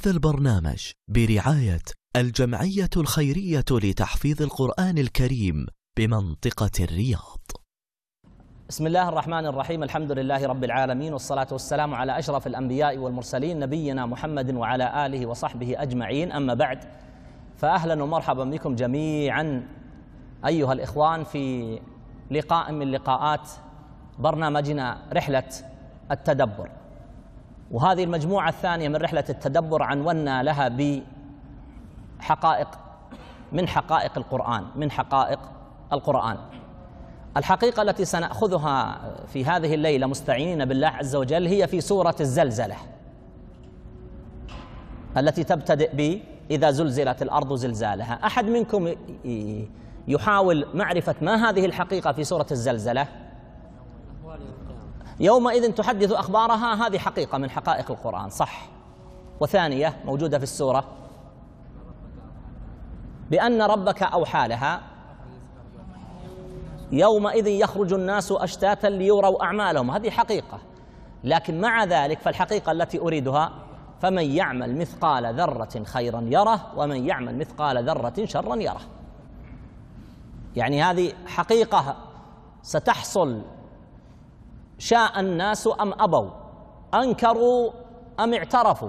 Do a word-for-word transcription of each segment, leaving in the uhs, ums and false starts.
هذا البرنامج برعاية الجمعية الخيرية لتحفيظ القرآن الكريم بمنطقة الرياض. بسم الله الرحمن الرحيم. الحمد لله رب العالمين، والصلاة والسلام على أشرف الأنبياء والمرسلين نبينا محمد وعلى آله وصحبه أجمعين. أما بعد، فأهلا ومرحبا بكم جميعا أيها الإخوان في لقاء من لقاءات برنامجنا رحلة التدبر. وهذه المجموعة الثانية من رحلة التدبر عنونا لها بحقائق من حقائق القرآن من حقائق القرآن. الحقيقة التي سنأخذها في هذه الليلة مستعينين بالله عز وجل هي في سورة الزلزلة، التي تبتدئ ب إذا زلزلت الأرض زلزالها. أحد منكم يحاول معرفة ما هذه الحقيقة في سورة الزلزلة؟ يومئذ تحدث أخبارها، هذه حقيقة من حقائق القرآن، صح. وثانية موجودة في السورة بأن ربك أوحى لها، يومئذ يخرج الناس أشتاتا ليروا أعمالهم، هذه حقيقة. لكن مع ذلك فالحقيقة التي أريدها فمن يعمل مثقال ذرة خيرا يره ومن يعمل مثقال ذرة شرا يره. يعني هذه حقيقة ستحصل شاء الناس أم أبوا، أنكروا أم اعترفوا،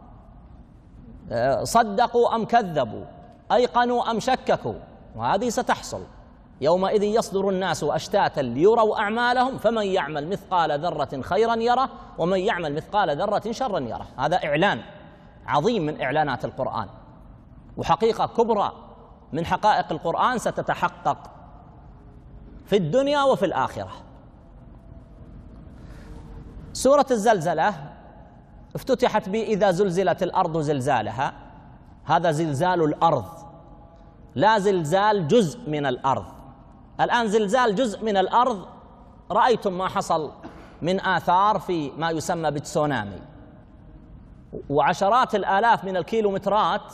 صدقوا أم كذبوا، أيقنوا أم شككوا، وهذه ستحصل. يومئذ يصدر الناس أشتاتا ليروا أعمالهم فمن يعمل مثقال ذرة خيرا يره ومن يعمل مثقال ذرة شرا يره. هذا إعلان عظيم من إعلانات القرآن، وحقيقة كبرى من حقائق القرآن ستتحقق في الدنيا وفي الآخرة. سورة الزلزلة افتتحت بإذا زلزلت الأرض زلزالها، هذا زلزال الأرض لا زلزال جزء من الأرض. الآن زلزال جزء من الأرض رأيتم ما حصل من آثار في ما يسمى بالتسونامي، وعشرات الآلاف من الكيلومترات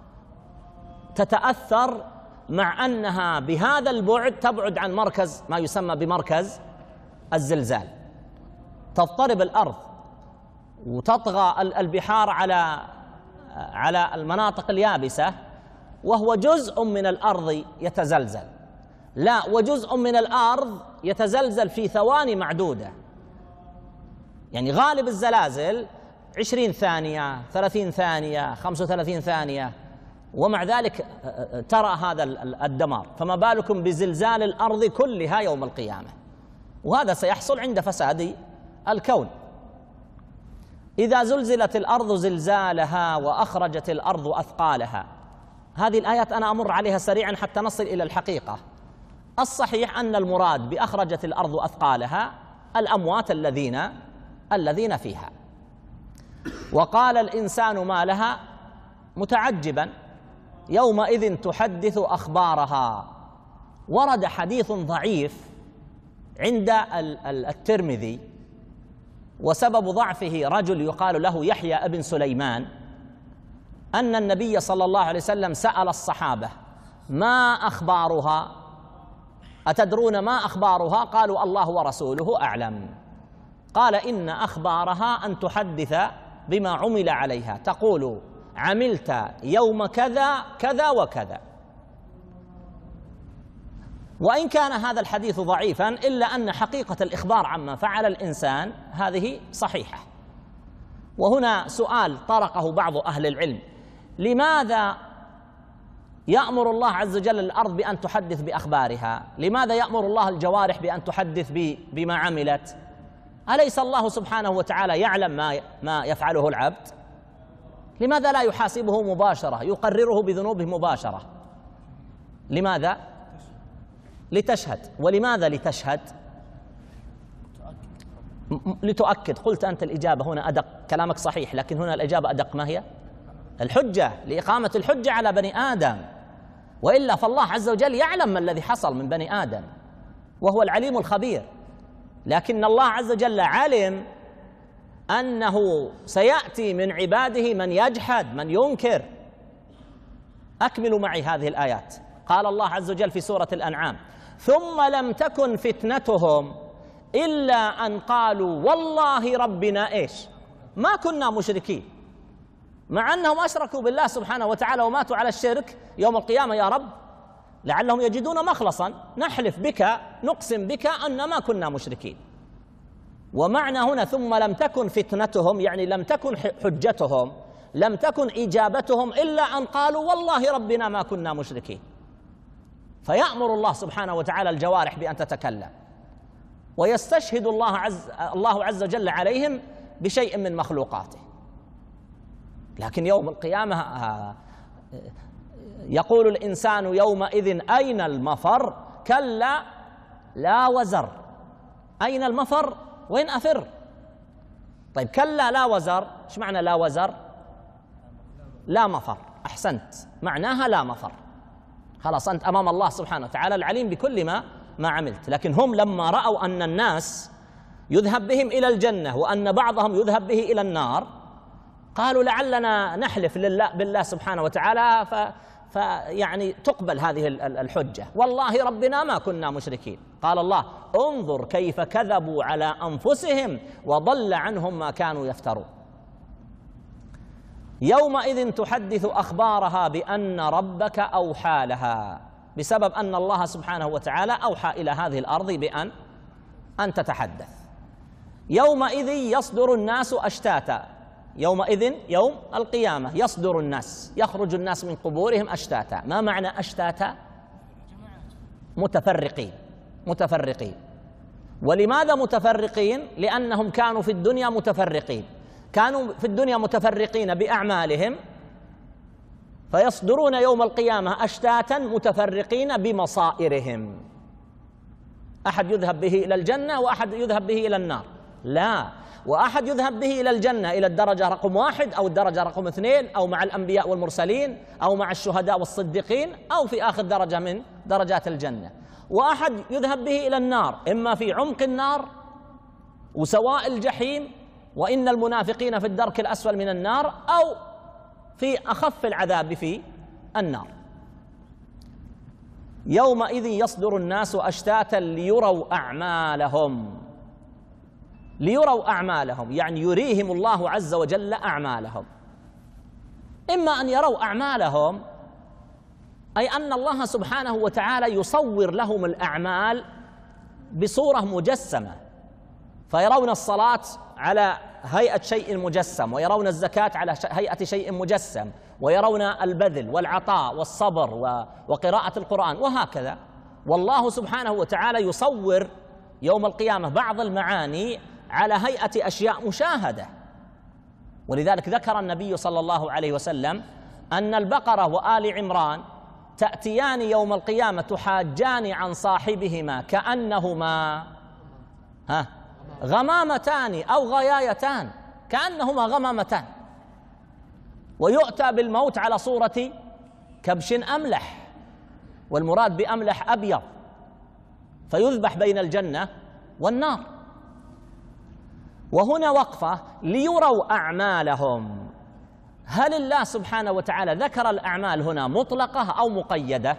تتأثر مع أنها بهذا البعد تبعد عن مركز ما يسمى بمركز الزلزال. تضطرب الأرض وتطغى البحار على على المناطق اليابسة، وهو جزء من الأرض يتزلزل. لا، وجزء من الأرض يتزلزل في ثواني معدودة. يعني غالب الزلازل عشرين ثانية، ثلاثين ثانية، خمسة وثلاثين ثانية، ومع ذلك ترى هذا الدمار، فما بالكم بزلزال الأرض كلها يوم القيامة. وهذا سيحصل عند فساد الكون. إذا زلزلت الأرض زلزالها وأخرجت الأرض أثقالها. هذه الآيات أنا أمر عليها سريعا حتى نصل إلى الحقيقة. الصحيح أن المراد بأخرجت الأرض أثقالها الأموات الذين الذين فيها. وقال الإنسان ما لها متعجبا يومئذ تحدث أخبارها. ورد حديث ضعيف عند الترمذي، وسبب ضعفه رجل يقال له يحيى ابن سليمان، أن النبي صلى الله عليه وسلم سأل الصحابة ما أخبارها؟ أتدرون ما أخبارها؟ قالوا الله ورسوله أعلم. قال إن أخبارها أن تحدث بما عمل عليها، تقول عملت يوم كذا كذا وكذا. وإن كان هذا الحديث ضعيفا إلا أن حقيقة الإخبار عما فعل الإنسان هذه صحيحة. وهنا سؤال طرقه بعض أهل العلم: لماذا يأمر الله عز وجل الأرض بأن تحدث بأخبارها؟ لماذا يأمر الله الجوارح بأن تحدث بما عملت؟ أليس الله سبحانه وتعالى يعلم ما ما يفعله العبد؟ لماذا لا يحاسبه مباشرة، يقرره بذنوبه مباشرة؟ لماذا؟ لتشهد. ولماذا لتشهد؟ لتؤكد. قلت أنت الإجابة هنا أدق، كلامك صحيح، لكن هنا الإجابة أدق. ما هي الحجة؟ لإقامة الحجة على بني آدم، وإلا فالله عز وجل يعلم ما الذي حصل من بني آدم وهو العليم الخبير. لكن الله عز وجل علم أنه سيأتي من عباده من يجحد، من ينكر. أكملوا معي هذه الآيات. قال الله عز وجل في سورة الأنعام: ثم لم تكن فتنتهم إلا أن قالوا والله ربنا إيش؟ ما كنا مشركين. مع أنهم أشركوا بالله سبحانه وتعالى وماتوا على الشرك، يوم القيامة يا رب لعلهم يجدون مخلصا، نحلف بك نقسم بك أن ما كنا مشركين. ومعنى هنا ثم لم تكن فتنتهم، يعني لم تكن حجتهم، لم تكن إجابتهم إلا أن قالوا والله ربنا ما كنا مشركين. فيأمر الله سبحانه وتعالى الجوارح بأن تتكلم، ويستشهد الله عز الله عز وجل عليهم بشيء من مخلوقاته. لكن يوم القيامة يقول الإنسان يومئذ أين المفر؟ كلا لا وزر. أين المفر؟ وين أفر؟ طيب كلا لا وزر، ايش معنى لا وزر؟ لا مفر. أحسنت، معناها لا مفر. خلاص أنت أمام الله سبحانه وتعالى العليم بكل ما ما عملت. لكن هم لما رأوا أن الناس يذهب بهم إلى الجنة وأن بعضهم يذهب به إلى النار، قالوا لعلنا نحلف لله بالله سبحانه وتعالى ف فيعني تقبل هذه الحجة، والله ربنا ما كنا مشركين. قال الله انظر كيف كذبوا على أنفسهم وضل عنهم ما كانوا يفترون. يومئذ تحدث أخبارها بأن ربك أوحى لها، بسبب أن الله سبحانه وتعالى أوحى إلى هذه الأرض بأن أن تتحدث. يومئذ يصدر الناس أشتاتا، يومئذ يوم القيامة يصدر الناس، يخرج الناس من قبورهم أشتاتا. ما معنى أشتاتا؟ متفرقين متفرقين. ولماذا متفرقين؟ لأنهم كانوا في الدنيا متفرقين، كانوا في الدنيا متفرقين بأعمالهم، فيصدرون يوم القيامة أشتاتا متفرقين بمصائرهم. أحد يذهب به إلى الجنة وأحد يذهب به إلى النار، لا، وأحد يذهب به إلى الجنة إلى الدرجة رقم واحد أو الدرجة رقم اثنين أو مع الأنبياء والمرسلين أو مع الشهداء والصديقين أو في آخر درجة من درجات الجنة. وأحد يذهب به إلى النار، إما في عمق النار وسواء الجحيم وإن المنافقين في الدرك الأسفل من النار، أو في أخف العذاب في النار. يومئذ يصدر الناس أشتاتا ليروا أعمالهم، ليروا أعمالهم يعني يريهم الله عز وجل أعمالهم. إما أن يروا أعمالهم أي أن الله سبحانه وتعالى يصور لهم الأعمال بصورة مجسمة، فيرون الصلاة على هيئة شيء مجسم، ويرون الزكاة على هيئة شيء مجسم، ويرون البذل والعطاء والصبر وقراءة القرآن وهكذا. والله سبحانه وتعالى يصور يوم القيامة بعض المعاني على هيئة أشياء مشاهدة. ولذلك ذكر النبي صلى الله عليه وسلم أن البقرة وآل عمران تأتيان يوم القيامة تحاجان عن صاحبهما كأنهما ها غمامتان أو غيايتان، كأنهما غمامتان، ويؤتى بالموت على صورة كبش أملح، والمراد بأملح أبيض، فيذبح بين الجنة والنار. وهنا وقفة ليروا أعمالهم. هل الله سبحانه وتعالى ذكر الأعمال هنا مطلقة أو مقيدة؟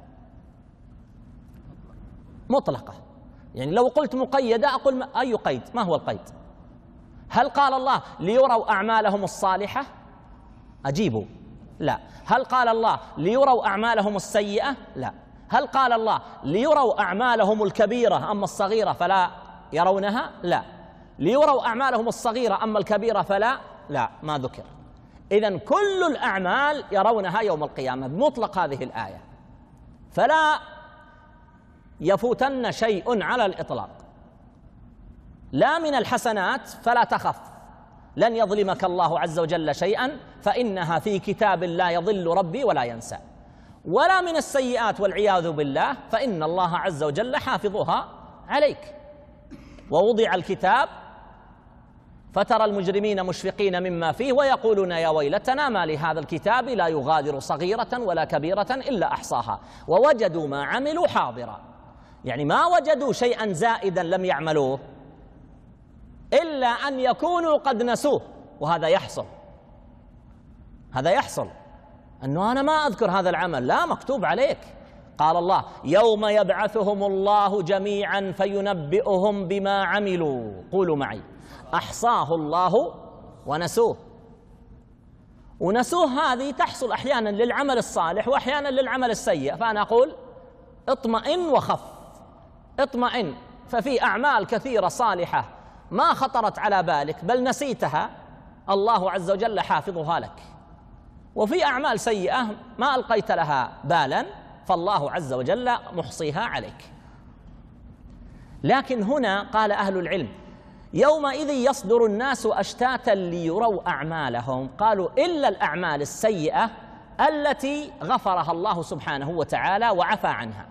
مطلقة. يعني لو قلت مقيدة أقول أي قيد؟ ما هو القيد؟ هل قال الله ليروا أعمالهم الصالحة؟ أجيبوا لا. هل قال الله ليروا أعمالهم السيئة؟ لا. هل قال الله ليروا أعمالهم الكبيرة أما الصغيرة فلا يرونها؟ لا. ليروا أعمالهم الصغيرة أما الكبيرة فلا؟ لا، ما ذكر. إذن كل الأعمال يرونها يوم القيامة بمطلق هذه الآية، فلا يفوتن شيء على الإطلاق، لا من الحسنات فلا تخف، لن يظلمك الله عز وجل شيئا فإنها في كتاب لا يضل ربي ولا ينسى، ولا من السيئات والعياذ بالله فإن الله عز وجل حافظها عليك. ووضع الكتاب فترى المجرمين مشفقين مما فيه ويقولون يا ويلتنا ما لهذا الكتاب لا يغادر صغيرة ولا كبيرة إلا أحصاها ووجدوا ما عملوا حاضرا. يعني ما وجدوا شيئا زائدا لم يعملوه إلا أن يكونوا قد نسوه، وهذا يحصل، هذا يحصل أنه أنا ما أذكر هذا العمل، لا، مكتوب عليك. قال الله يوم يبعثهم الله جميعا فينبئهم بما عملوا، قولوا معي أحصاه الله ونسوه. ونسوه هذه تحصل أحيانا للعمل الصالح وأحيانا للعمل السيء. فأنا أقول اطمئن وخف، اطمئن، ففي أعمال كثيرة صالحة ما خطرت على بالك بل نسيتها، الله عز وجل حافظها لك، وفي أعمال سيئة ما ألقيت لها بالا فالله عز وجل محصيها عليك. لكن هنا قال أهل العلم يومئذ يصدر الناس أشتاتا ليروا أعمالهم، قالوا إلا الأعمال السيئة التي غفرها الله سبحانه وتعالى وعفى عنها،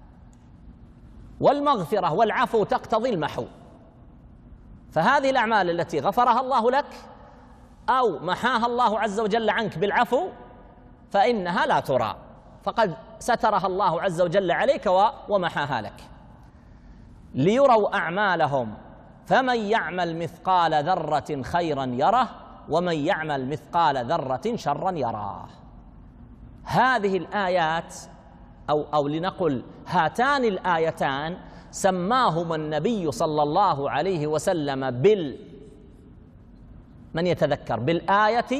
والمغفرة والعفو تقتضي المحو، فهذه الأعمال التي غفرها الله لك أو محاها الله عز وجل عنك بالعفو فإنها لا ترى، فقد سترها الله عز وجل عليك ومحاها لك. ليروا أعمالهم فمن يعمل مثقال ذرة خيرا يره ومن يعمل مثقال ذرة شرا يراه. هذه الآيات أو أو لنقل هاتان الآيتان سماهما النبي صلى الله عليه وسلم بال من يتذكر بالآية،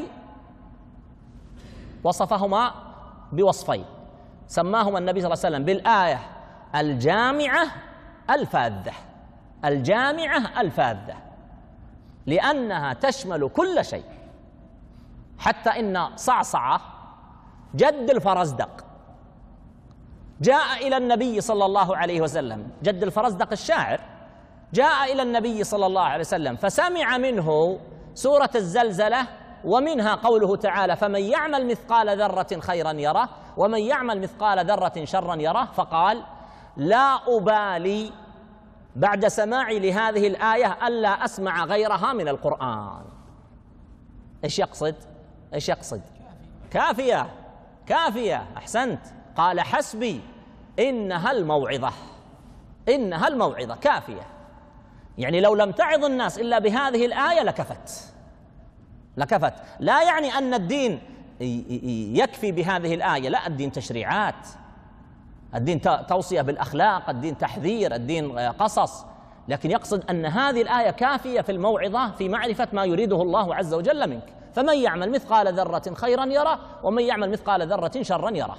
وصفهما بوصفين، سماهما النبي صلى الله عليه وسلم بالآية الجامعة الفاذة، الجامعة الفاذة، لأنها تشمل كل شيء، حتى إن صعصعة جد الفرزدق جاء إلى النبي صلى الله عليه وسلم، جد الفرزدق الشاعر جاء إلى النبي صلى الله عليه وسلم فسمع منه سورة الزلزلة ومنها قوله تعالى فمن يعمل مثقال ذرة خيرا يره ومن يعمل مثقال ذرة شرا يره، فقال لا أبالي بعد سماعي لهذه الآية ألا أسمع غيرها من القرآن. إيش يقصد؟ إيش يقصد؟ كافية، كافية، أحسنت. قال حسبي إنها الموعظة، إنها الموعظة كافية، يعني لو لم تعظ الناس إلا بهذه الآية لكفت، لكفت. لا يعني أن الدين يكفي بهذه الآية، لا، الدين تشريعات، الدين توصية بالأخلاق، الدين تحذير، الدين قصص، لكن يقصد أن هذه الآية كافية في الموعظة في معرفة ما يريده الله عز وجل منك. فمن يعمل مثقال ذرة خيرا يره ومن يعمل مثقال ذرة شرا يره.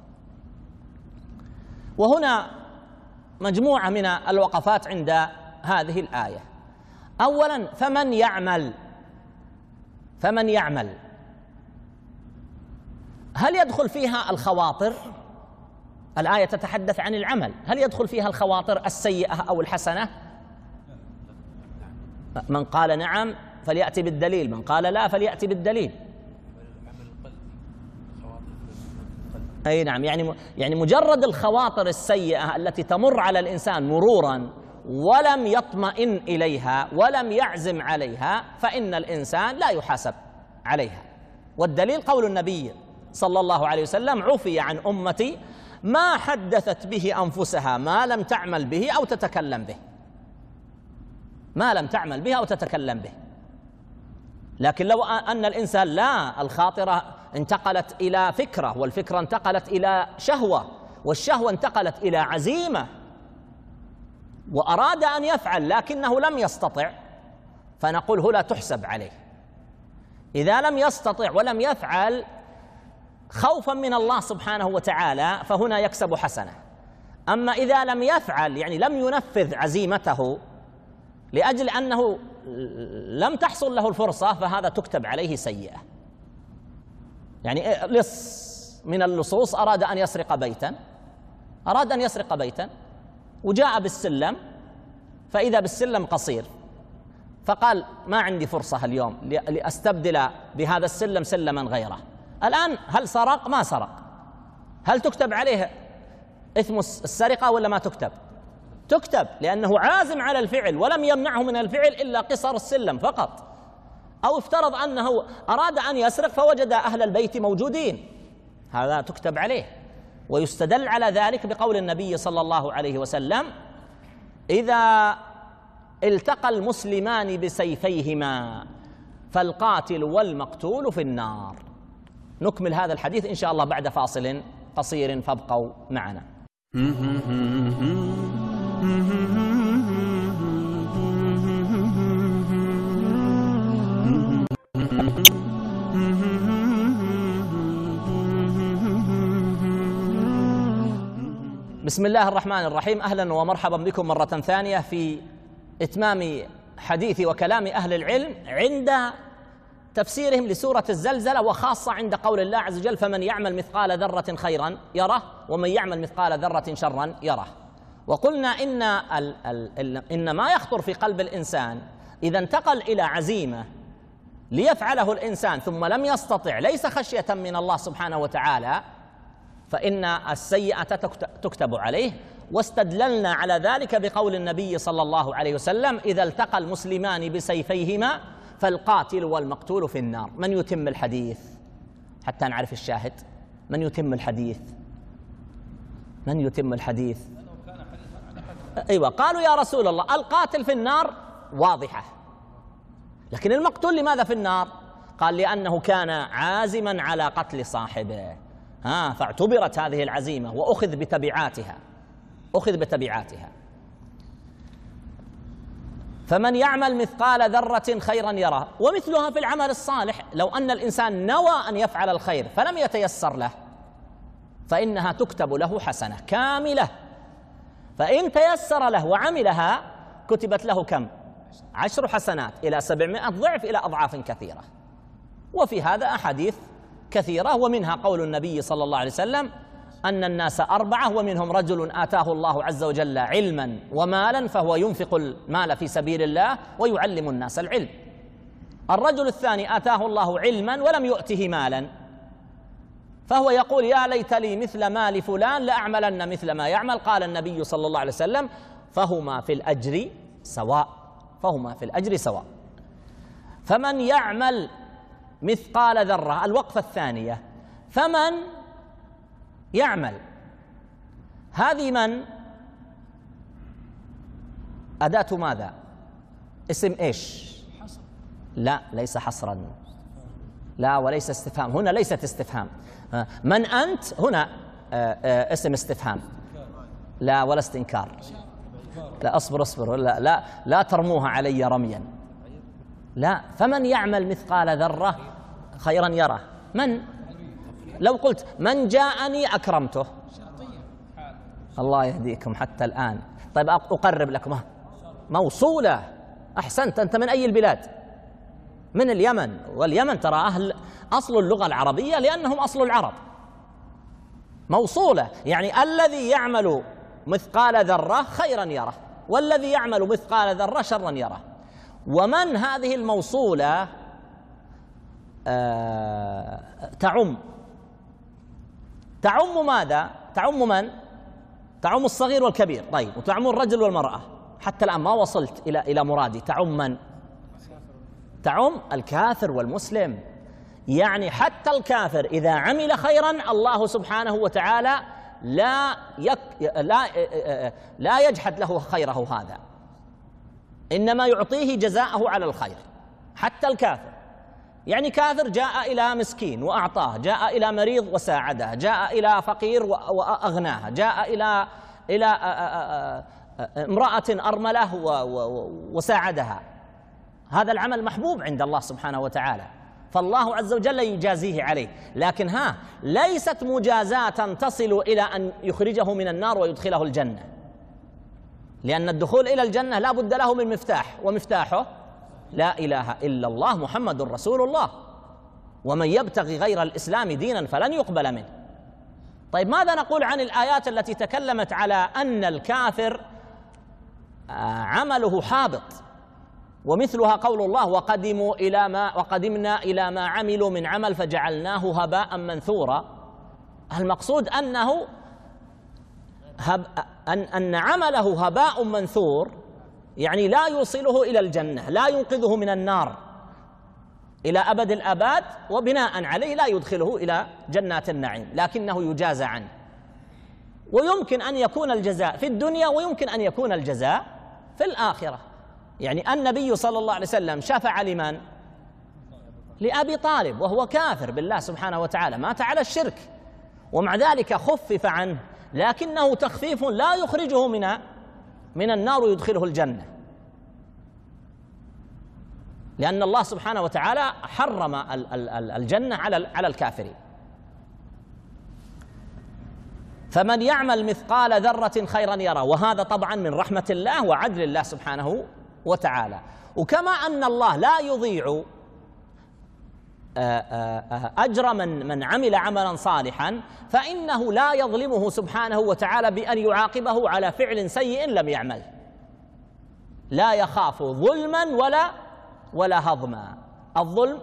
وهنا مجموعة من الوقفات عند هذه الآية. أولا فمن يعمل، فمن يعمل هل يدخل فيها الخواطر؟ الآية تتحدث عن العمل، هل يدخل فيها الخواطر السيئة أو الحسنة؟ من قال نعم فليأتي بالدليل، من قال لا فليأتي بالدليل. أي نعم، يعني يعني مجرد الخواطر السيئة التي تمر على الإنسان مرورا ولم يطمئن إليها ولم يعزم عليها فإن الإنسان لا يحاسب عليها. والدليل قول النبي صلى الله عليه وسلم عفي عن أمتي ما حدثت به أنفسها ما لم تعمل به أو تتكلم به، ما لم تعمل به أو تتكلم به. لكن لو أن الإنسان لا، الخاطرة انتقلت إلى فكرة، والفكرة انتقلت إلى شهوة، والشهوة انتقلت إلى عزيمة، وأراد أن يفعل لكنه لم يستطع، فنقول هو لا تحسب عليه. إذا لم يستطع ولم يفعل خوفا من الله سبحانه وتعالى فهنا يكسب حسنة. أما إذا لم يفعل يعني لم ينفذ عزيمته لأجل أنه لم تحصل له الفرصة فهذا تكتب عليه سيئة. يعني لص من اللصوص أراد أن يسرق بيتا، أراد أن يسرق بيتا وجاء بالسلم فإذا بالسلم قصير، فقال ما عندي فرصة اليوم لأستبدل بهذا السلم سلما غيره. الآن هل سرق؟ ما سرق، هل تكتب عليه إثم السرقة ولا ما تكتب؟ تكتب، لأنه عازم على الفعل ولم يمنعه من الفعل إلا قصر السلم فقط. أو افترض أنه أراد أن يسرق فوجد أهل البيت موجودين، هذا تكتب عليه. ويستدل على ذلك بقول النبي صلى الله عليه وسلم إذا التقى المسلمان بسيفيهما فالقاتل والمقتول في النار. نكمل هذا الحديث إن شاء الله بعد فاصل قصير، فابقوا معنا. بسم الله الرحمن الرحيم. أهلا ومرحبا بكم مرة ثانية في إتمام حديث وكلام أهل العلم عند تفسيرهم لسورة الزلزلة، وخاصة عند قول الله عز وجل: فمن يعمل مثقال ذرة خيرا يره ومن يعمل مثقال ذرة شرا يره. وقلنا إن, ال ال إن ما يخطر في قلب الإنسان إذا انتقل إلى عزيمة ليفعله الإنسان ثم لم يستطع، ليس خشية من الله سبحانه وتعالى، فإن السيئة تكتب عليه. واستدللنا على ذلك بقول النبي صلى الله عليه وسلم: إذا التقى المسلمان بسيفيهما فالقاتل والمقتول في النار. من يتم الحديث حتى نعرف الشاهد؟ من يتم الحديث؟ من يتم الحديث؟ أيوة، قالوا يا رسول الله القاتل في النار واضحة، لكن المقتول لماذا في النار؟ قال: لأنه كان عازما على قتل صاحبه، ها فاعتبرت هذه العزيمة وأخذ بتبعاتها أخذ بتبعاتها. فمن يعمل مثقال ذرة خيرا يره. ومثلها في العمل الصالح، لو أن الإنسان نوى أن يفعل الخير فلم يتيسر له فإنها تكتب له حسنة كاملة، فإن تيسر له وعملها كتبت له كم؟ عشر حسنات إلى سبعمائة ضعف إلى أضعاف كثيرة. وفي هذا أحاديث كثيرة، ومنها قول النبي صلى الله عليه وسلم: أن الناس أربعة ومنهم رجل آتاه الله عز وجل علما ومالا فهو ينفق المال في سبيل الله ويعلم الناس العلم. الرجل الثاني آتاه الله علما ولم يؤته مالا فهو يقول: يا ليت لي مثل مال فلان لأعملن مثل ما يعمل. قال النبي صلى الله عليه وسلم: فهما في الأجر سواء فهما في الأجر سواء. فمن يعمل مثقال ذرة. الوقفة الثانية: فمن يعمل، هذه من أداة ماذا؟ اسم إيش؟ لا، ليس حصرا، لا وليس استفهام، هنا ليست استفهام. من أنت هنا اسم استفهام، لا ولا استنكار. لا أصبر أصبر لا لا, لا ترموها علي رميا، لا. فمن يعمل مثقال ذرة خيرا يره. من؟ لو قلت من جاءني أكرمته. الله يهديكم حتى الآن. طيب أقرب لكم، موصولة. أحسنت. أنت من أي البلاد؟ من اليمن. واليمن ترى أهل أصل اللغة العربية لأنهم أصل العرب. موصولة يعني الذي يعمل مثقال ذرة خيرا يره، والذي يعمل مثقال ذرة شرا يره. ومن هذه الموصولة آه تعم تعم ماذا؟ تعم من؟ تعم الصغير والكبير. طيب، وتعم الرجل والمرأة. حتى الآن ما وصلت إلى إلى مرادي. تعم من؟ تعم الكافر والمسلم. يعني حتى الكافر إذا عمل خيرا الله سبحانه وتعالى لا يك لا لا يجحد له خيره هذا، إنما يعطيه جزاءه على الخير. حتى الكافر، يعني كافر جاء إلى مسكين وأعطاه، جاء إلى مريض وساعده، جاء إلى فقير وأغناه، جاء إلى إلى امرأة أرملة وساعدها. هذا العمل محبوب عند الله سبحانه وتعالى، فالله عز وجل يجازيه عليه. لكن ها ليست مجازاة تصل إلى أن يخرجه من النار ويدخله الجنة، لأن الدخول إلى الجنة لا بد له من مفتاح، ومفتاحه لا إله إلا الله محمد رسول الله، ومن يبتغي غير الإسلام دينا فلن يقبل منه. طيب، ماذا نقول عن الآيات التي تكلمت على أن الكافر عمله حابط؟ ومثلها قول الله: وقدموا إلى ما وقدمنا إلى ما عملوا من عمل فجعلناه هباء منثورا. المقصود أنه هب أن أن عمله هباء منثور، يعني لا يوصله إلى الجنة، لا ينقذه من النار إلى أبد الآباد، وبناء عليه لا يدخله إلى جنات النعيم، لكنه يجازى عنه. ويمكن أن يكون الجزاء في الدنيا ويمكن أن يكون الجزاء في الآخرة. يعني النبي صلى الله عليه وسلم شفع لمن؟ لأبي طالب وهو كافر بالله سبحانه وتعالى، مات على الشرك، ومع ذلك خفف عنه، لكنه تخفيف لا يخرجه من من النار ويدخله الجنة، لأن الله سبحانه وتعالى حرم الجنة على على الكافرين. فمن يعمل مثقال ذرة خيرا يره. وهذا طبعا من رحمة الله وعدل الله سبحانه وتعالى. وكما أن الله لا يضيع أجر من من عمل عملا صالحا، فإنه لا يظلمه سبحانه وتعالى بأن يعاقبه على فعل سيء لم يعمل. لا يخاف ظلما ولا ولا هضما. الظلم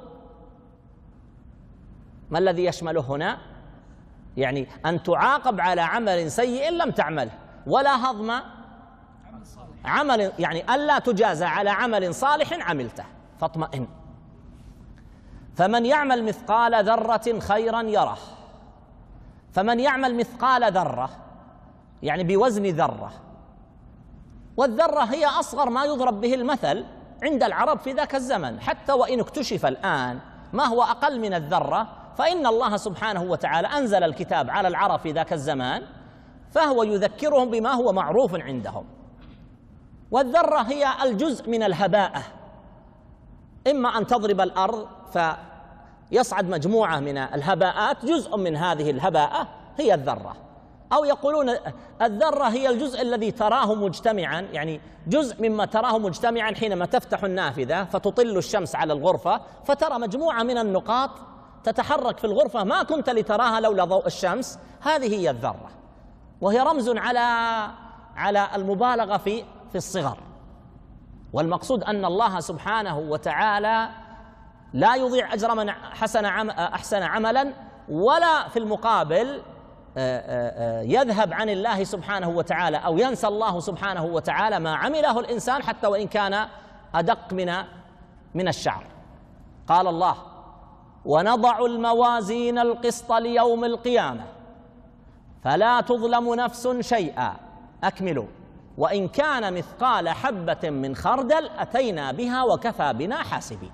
ما الذي يشمله هنا؟ يعني أن تعاقب على عمل سيء لم تعمله، ولا هضم عمل، يعني ألا تجازى على عمل صالح عملته فاطمئن. فمن يعمل مثقال ذرة خيرا يره. فمن يعمل مثقال ذرة يعني بوزن ذرة، والذرة هي أصغر ما يضرب به المثل عند العرب في ذاك الزمن، حتى وإن اكتشف الآن ما هو أقل من الذرة، فإن الله سبحانه وتعالى أنزل الكتاب على العرب في ذاك الزمان، فهو يذكرهم بما هو معروف عندهم. والذرة هي الجزء من الهباء، إما أن تضرب الأرض فيصعد مجموعة من الهباءات، جزء من هذه الهباءة هي الذرة، أو يقولون الذرة هي الجزء الذي تراه مجتمعا، يعني جزء مما تراه مجتمعا حينما تفتح النافذة فتطل الشمس على الغرفة فترى مجموعة من النقاط تتحرك في الغرفة ما كنت لتراها لولا ضوء الشمس. هذه هي الذرة، وهي رمز على على المبالغة في في الصغر. والمقصود أن الله سبحانه وتعالى لا يضيع أجر من حسن عم أحسن عملا، ولا في المقابل يذهب عن الله سبحانه وتعالى أو ينسى الله سبحانه وتعالى ما عمله الإنسان حتى وإن كان أدق من من الشعر. قال الله: ونضع الموازين القسط ليوم القيامة فلا تظلم نفس شيئا أكملوا وإن كان مثقال حبة من خردل أتينا بها وكفى بنا حاسبين.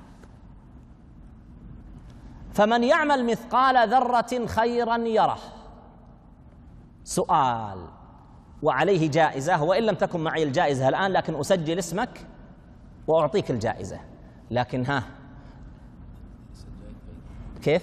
فمن يعمل مثقال ذرة خيرا يره. سؤال وعليه جائزة، وإن لم تكن معي الجائزة الآن لكن أسجل اسمك وأعطيك الجائزة. لكن ها كيف؟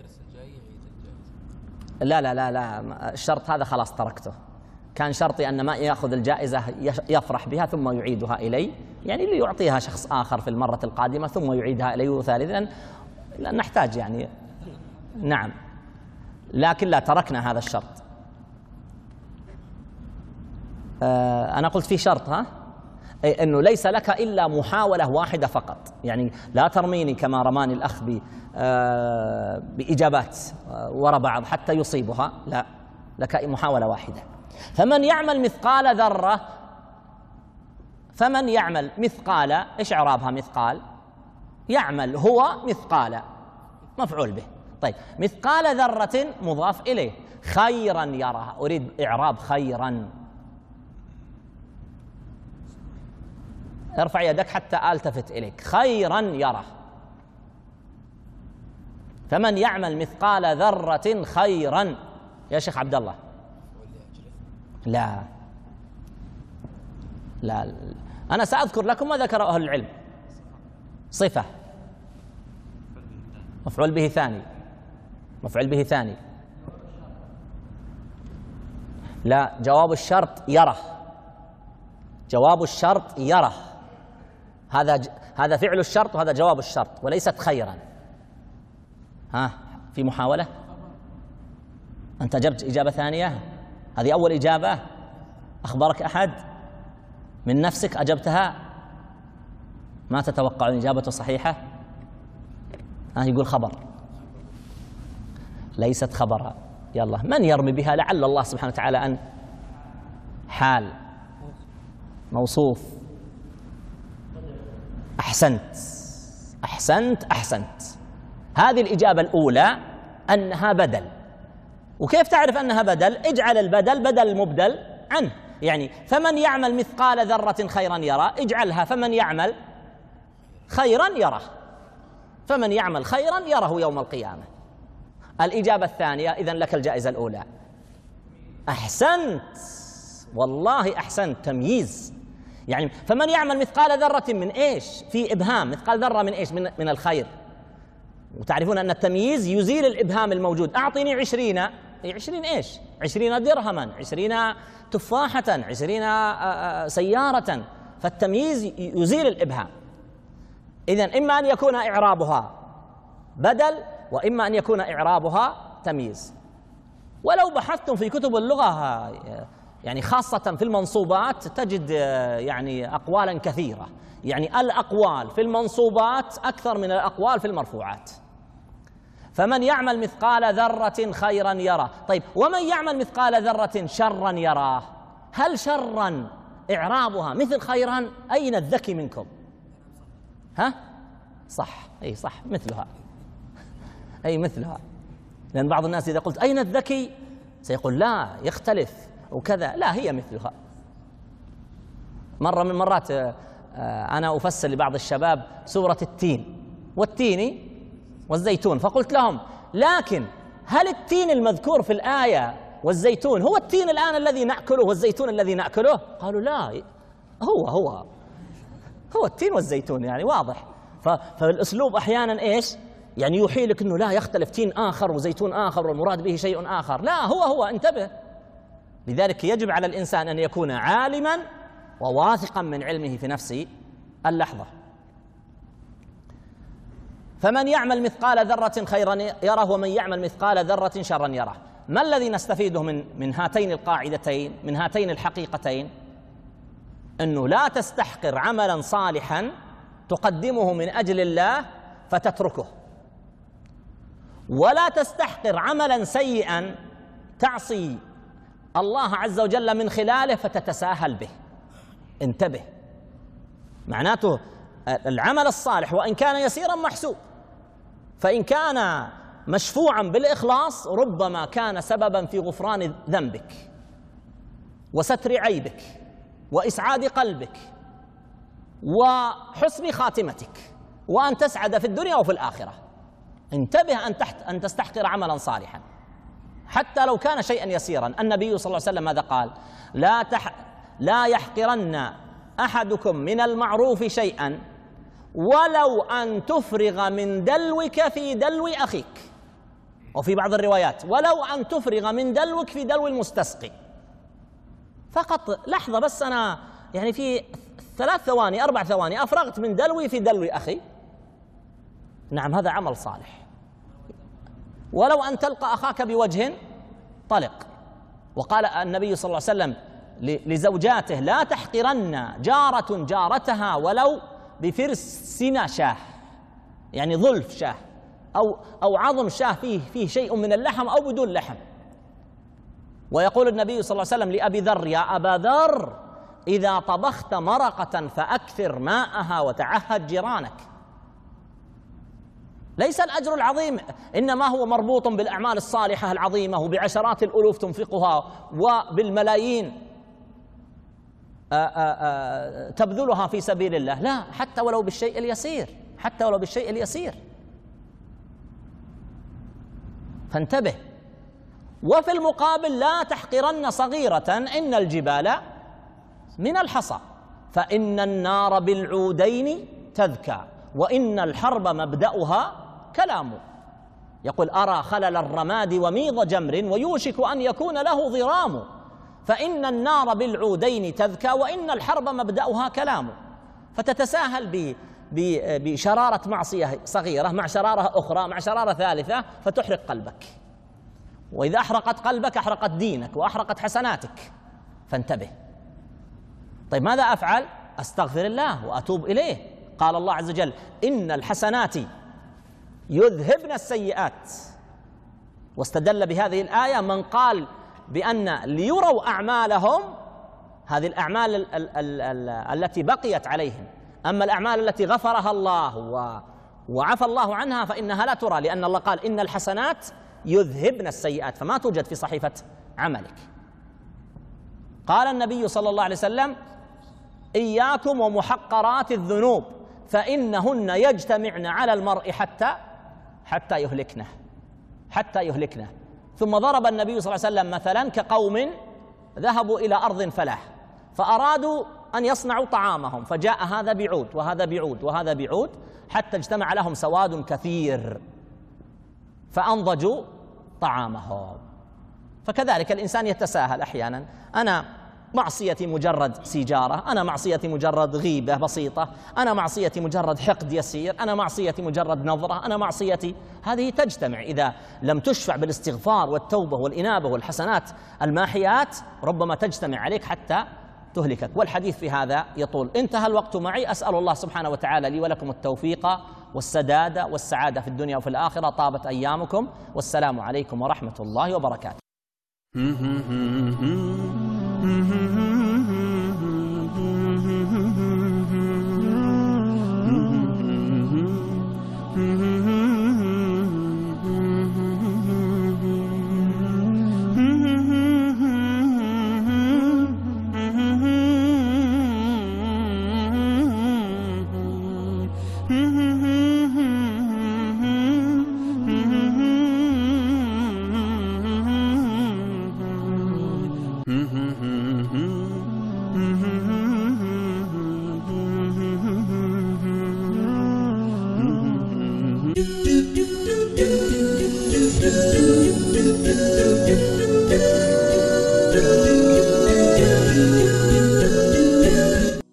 لا لا لا لا الشرط هذا خلاص تركته. كان شرطي أن ما يأخذ الجائزة يفرح بها ثم يعيدها إلي، يعني ليعطيها شخص آخر في المرة القادمة ثم يعيدها إلي ثالثا، لأن نحتاج يعني. نعم، لكن لا تركنا هذا الشرط. آه أنا قلت في شرط، ها أي أنه ليس لك إلا محاولة واحدة فقط، يعني لا ترميني كما رماني الأخ آه بإجابات وراء بعض حتى يصيبها، لا، لك محاولة واحدة. فمن يعمل مثقال ذرة. فمن يعمل مثقال، إيش إعرابها مثقال؟ يعمل هو مثقال مفعول به. طيب مثقال ذرة مضاف إليه. خيرا يرى، أريد إعراب خيرا. ارفع يدك حتى ألتفت إليك. خيرا يرى. فمن يعمل مثقال ذرة خيرا. يا شيخ عبد الله لا لا أنا سأذكر لكم ما ذكر أهل العلم. صفة، مفعول به ثاني، مفعول به ثاني. لا، جواب الشرط يره. جواب الشرط يره. هذا ج... هذا فعل الشرط وهذا جواب الشرط وليست خيرا. ها في محاولة؟ أنت أجبت إجابة ثانية؟ هذه أول إجابة؟ أخبرك أحد من نفسك أجبتها؟ ما تتوقع الإجابة صحيحة؟ ها يقول خبر، ليست خبرها. يلا من يرمي بها لعل الله سبحانه وتعالى أن حال موصوف. أحسنت أحسنت أحسنت. هذه الإجابة الأولى أنها بدل. وكيف تعرف أنها بدل؟ اجعل البدل بدل المبدل عنه، يعني فمن يعمل مثقال ذرة خيرا يرى، اجعلها فمن يعمل خيرا يره. فمن يعمل خيرا يره يوم القيامة. الإجابة الثانية إذن لك الجائزة الأولى. أحسنت والله أحسنت، تمييز. يعني فمن يعمل مثقال ذرة من إيش؟ في إبهام، مثقال ذرة من إيش؟ من, من الخير. وتعرفون أن التمييز يزيل الإبهام الموجود. أعطني عشرين عشرين إيش؟ عشرين درهما، عشرين تفاحة، عشرين سيارة. فالتمييز يزيل الإبهام. إذن إما أن يكون إعرابها بدل، وإما أن يكون إعرابها تمييز. ولو بحثتم في كتب اللغة يعني خاصة في المنصوبات تجد يعني أقوالا كثيرة، يعني الأقوال في المنصوبات أكثر من الأقوال في المرفوعات. فمن يعمل مثقال ذرة خيرا يراه. طيب ومن يعمل مثقال ذرة شرا يراه، هل شرا إعرابها مثل خيرا؟ أين الذكي منكم؟ ها؟ صح، أي صح مثلها، أي مثلها. لأن بعض الناس إذا قلت أين الذكي سيقول لا يختلف وكذا، لا هي مثلها. مرة من المرات أنا أفسر لبعض الشباب سورة التين والتين والزيتون، فقلت لهم لكن هل التين المذكور في الآية والزيتون هو التين الآن الذي نأكله والزيتون الذي نأكله؟ قالوا لا، هو هو هو التين والزيتون، يعني واضح. فالأسلوب أحيانا إيش؟ يعني يوحي لك أنه لا يختلف، تين آخر وزيتون آخر والمراد به شيء آخر. لا، هو هو، انتبه. لذلك يجب على الإنسان أن يكون عالما وواثقا من علمه في نفس اللحظة. فمن يعمل مثقال ذرة خيرا يره ومن يعمل مثقال ذرة شرا يره. ما الذي نستفيده من من هاتين القاعدتين، من هاتين الحقيقتين؟ أنه لا تستحقر عملا صالحا تقدمه من أجل الله فتتركه، ولا تستحقر عملا سيئا تعصي الله عز وجل من خلاله فتتساهل به. انتبه، معناته العمل الصالح وإن كان يسيرا محسوب، فإن كان مشفوعا بالإخلاص ربما كان سببا في غفران ذنبك وستر عيبك وإسعاد قلبك وحسن خاتمتك وأن تسعد في الدنيا وفي الآخرة. انتبه أن تحت أن تستحقر عملا صالحا حتى لو كان شيئا يسيرا. النبي صلى الله عليه وسلم ماذا قال؟ لا تح لا يحقرن أحدكم من المعروف شيئا ولو أن تفرغ من دلوك في دلو أخيك، وفي بعض الروايات ولو أن تفرغ من دلوك في دلو المستسقي. فقط لحظة بس، أنا يعني في ثلاث ثواني أربع ثواني أفرغت من دلوي في دلو أخي، نعم هذا عمل صالح. ولو أن تلقى أخاك بوجه طلق. وقال النبي صلى الله عليه وسلم لزوجاته لا تحقرن جارة جارتها ولو بفرسنا شاه، يعني ظلف شاه أو أو عظم شاه فيه فيه شيء من اللحم أو بدون لحم. ويقول النبي صلى الله عليه وسلم لأبي ذر يا أبا ذر إذا طبخت مرقة فأكثر ماءها وتعهد جيرانك. ليس الأجر العظيم إنما هو مربوط بالأعمال الصالحة العظيمة وبعشرات الألوف تنفقها وبالملايين تبذلها في سبيل الله، لا، حتى ولو بالشيء اليسير، حتى ولو بالشيء اليسير. فانتبه. وفي المقابل لا تحقرن صغيرة إن الجبال من الحصى فإن النار بالعودين تذكى وإن الحرب مبدأها كلام. يقول أرى خلل الرماد وميض جمر ويوشك أن يكون له ضرام فإن النار بالعودين تذكى وإن الحرب مبدأها كلام. فتتساهل بشرارة معصية صغيرة مع شرارة أخرى مع شرارة ثالثة فتحرق قلبك، وإذا أحرقت قلبك أحرقت دينك وأحرقت حسناتك. فانتبه. طيب ماذا أفعل؟ أستغفر الله وأتوب إليه. قال الله عز وجل إن الحسنات يذهبن السيئات. واستدل بهذه الآية من قال بأن ليروا أعمالهم، هذه الأعمال ال ال ال ال التي بقيت عليهم، أما الأعمال التي غفرها الله وعفى الله عنها فإنها لا ترى، لأن الله قال إن الحسنات يذهبن السيئات، فما توجد في صحيفة عملك. قال النبي صلى الله عليه وسلم إياكم ومحقرات الذنوب فإنهن يجتمعن على المرء حتى حتى يهلكنه حتى يهلكنه. ثم ضرب النبي صلى الله عليه وسلم مثلا كقوم ذهبوا إلى أرض فلاح فأرادوا أن يصنعوا طعامهم، فجاء هذا بعود وهذا بعود وهذا بعود حتى اجتمع لهم سواد كثير فأنضجوا طعامهم. فكذلك الإنسان يتساهل أحيانا، أنا معصيتي مجرد سيجارة، أنا معصيتي مجرد غيبة بسيطة، أنا معصيتي مجرد حقد يسير، أنا معصيتي مجرد نظرة، أنا معصيتي، هذه تجتمع إذا لم تشفع بالاستغفار والتوبة والإنابة والحسنات الماحيات ربما تجتمع عليك حتى تهلكك. والحديث في هذا يطول. انتهى الوقت معي، أسأل الله سبحانه وتعالى لي ولكم التوفيق والسداد والسعادة في الدنيا وفي الآخرة. طابت أيامكم، والسلام عليكم ورحمة الله وبركاته.